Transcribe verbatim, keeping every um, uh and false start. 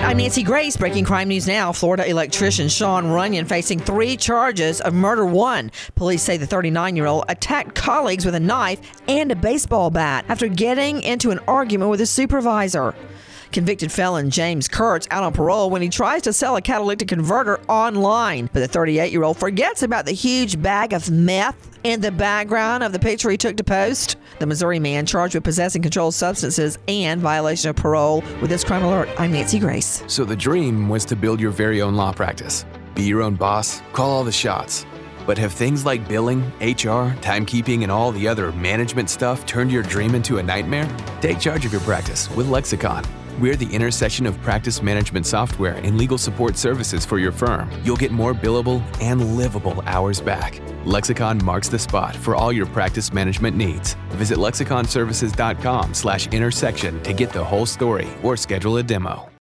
I'm Nancy Grace. Breaking crime news now. Florida electrician Sean Runyon facing three charges of murder. One, police say the thirty-nine-year-old attacked colleagues with a knife and a baseball bat after getting into an argument with his supervisor. Convicted felon James Kurtz out on parole when he tries to sell a catalytic converter online. But the thirty-eight-year-old forgets about the huge bag of meth in the background of the picture he took to post. The Missouri man charged with possessing controlled substances and violation of parole. With this crime alert, I'm Nancy Grace. So the dream was to build your very own law practice. Be your own boss, call all the shots. But have things like billing, H R, timekeeping, and all the other management stuff turned your dream into a nightmare? Take charge of your practice with Lexicon. We're the intersection of practice management software and legal support services for your firm. You'll get more billable and livable hours back. Lexicon marks the spot for all your practice management needs. Visit lexiconservices.com slash intersection to get the whole story or schedule a demo.